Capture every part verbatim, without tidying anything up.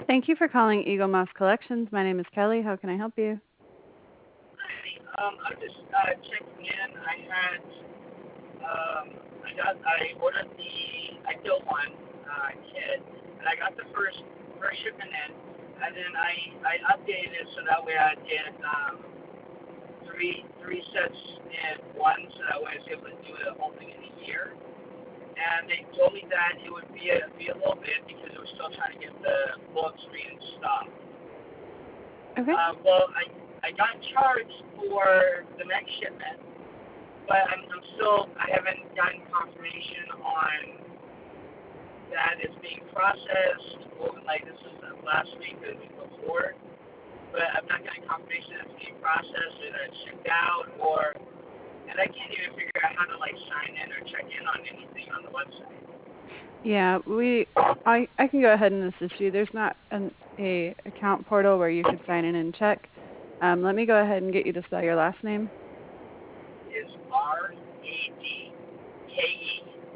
Thank you for calling Eagle Moss Collections. My name is Kelly. How can I help you? Hi, um, I'm just uh, checking in. I had, um, I got, I ordered the ideal one uh, kit, and I got the first first shipment in, and then I I updated it so that way I did um, three three sets in one, so that way I was able to do the whole thing in a year. And they told me that it would be a be a little bit because it was still trying to get the bulk screen stuff. Okay. Uh, well, I I got charged for the next shipment, but I'm, I'm still I haven't gotten confirmation on that it's being processed. Or like this is the last week or the week before, but I'm not getting confirmation that it's being processed or that it's shipped out, or and I can't even figure out how to like sign in or check in on anything on the website. Yeah, we I I can go ahead and assist you. There's not an a account portal where you could sign in and check. Um, let me go ahead and get you to spell your last name. Is R A D K E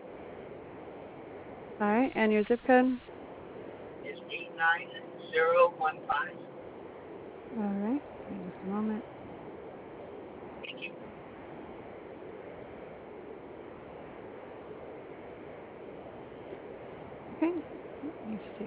All right, and your zip code. is eight nine zero one five. All right, give me just a moment. Thank you. Okay, let me see.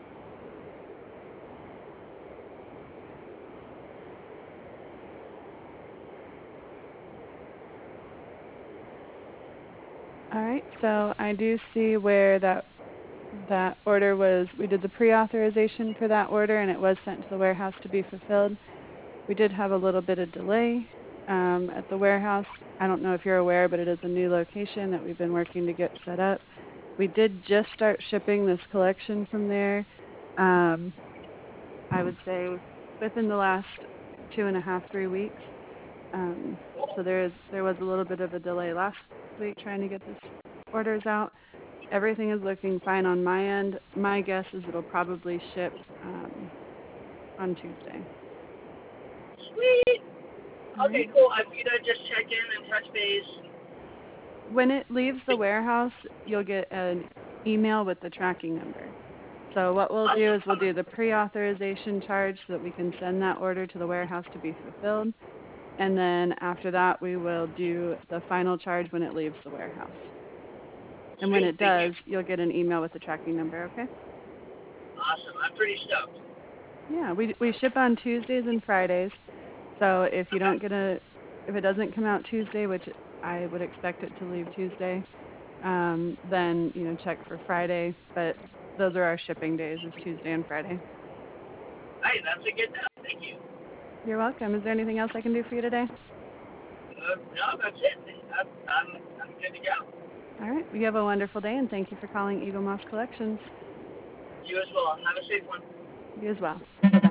All right, so I do see where that that order was. We did the pre-authorization for that order, and it was sent to the warehouse to be fulfilled. We did have a little bit of delay um, at the warehouse. I don't know if you're aware, but it is a new location that we've been working to get set up. We did just start shipping this collection from there. Um, I would say within the last two and a half, three weeks. Um, so there is there was a little bit of a delay last week trying to get this orders out. Everything is looking fine on my end. My guess is it'll probably ship um, on Tuesday. Sweet. All right. Okay, cool. I'm gonna just check in and touch base. When it leaves the warehouse, you'll get an email with the tracking number. So what we'll do Awesome. is we'll do the pre-authorization charge so that we can send that order to the warehouse to be fulfilled. And then after that, we will do the final charge when it leaves the warehouse. And when Sweet. it Thank you. does, you'll get an email with the tracking number, okay? Awesome. I'm pretty stoked. Yeah, we we ship on Tuesdays and Fridays. So if you Okay. don't get a if it doesn't come out Tuesday, which I would expect it to leave Tuesday, um, then you know check for Friday. But those are our shipping days, is Tuesday and Friday. Hey, that's a good now. Thank you. You're welcome. Is there anything else I can do for you today? Uh, no, that's it. I'm, I'm, I'm good to go. All right. You have a wonderful day, and thank you for calling Eagle Moss Collections. You as well. Have a safe one. You as well. Bye bye.